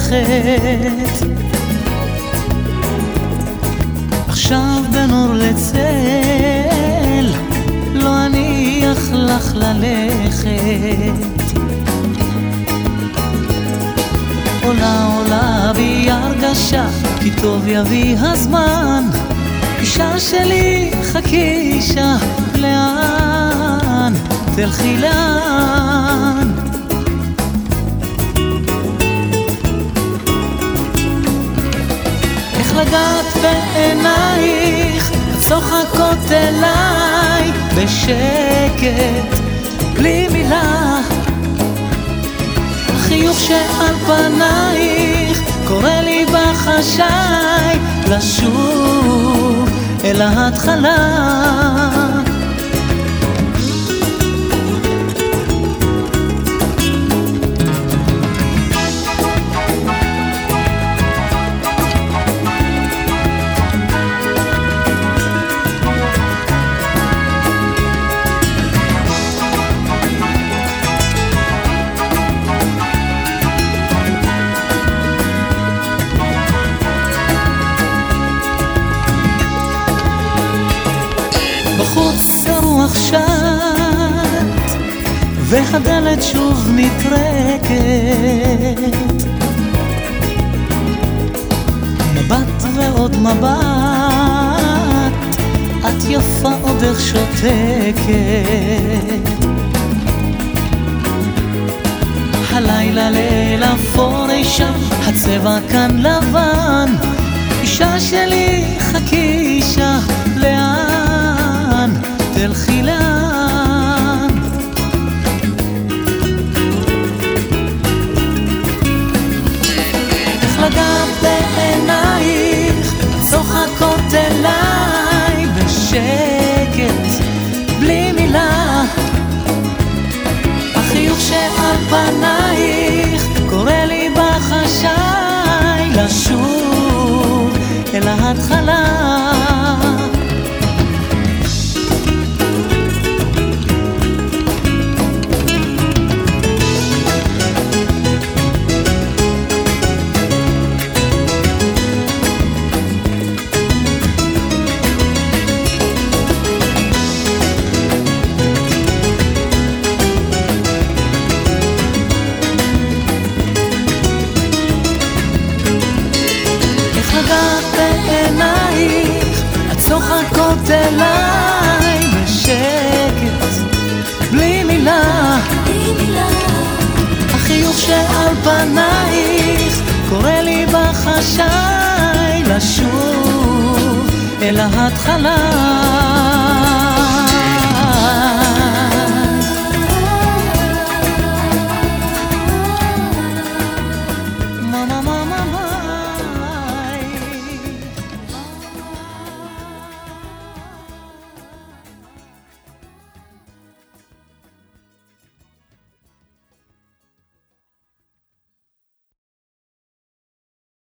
ללכת, עכשיו בין אור לצל לא אניח לך ללכת. עולה בי הרגשה כי טוב יביא הזמן, אישה שלי חכי אישה, לאן תלכי לאן? איך לגעת בעינייך צוחקות אליי בשקט בלי מילה, החיוך שעל פנייך קורא לי בחשאי לשוב אל ההתחלה. בחוץ הרוח שט והדלת שוב נטרקת, מבט ועוד מבט, את יפה עוד איך שותקת. הלילה ליל אפור אישה, הצבע כאן לבן, אישה שלי חכי אישה, לאן תלכי לאן? איך לגעת בעינייך צוחקות אליי בשקט בלי מילה, החיוך שעל פנייך קורא לי בחשאי לשוב אל ההתחלה. בעינייך הצוחקות אליי בשקט בלי מילה, החיוך שעל פנייך קורא לי בחשאי לשוב אל ההתחלה.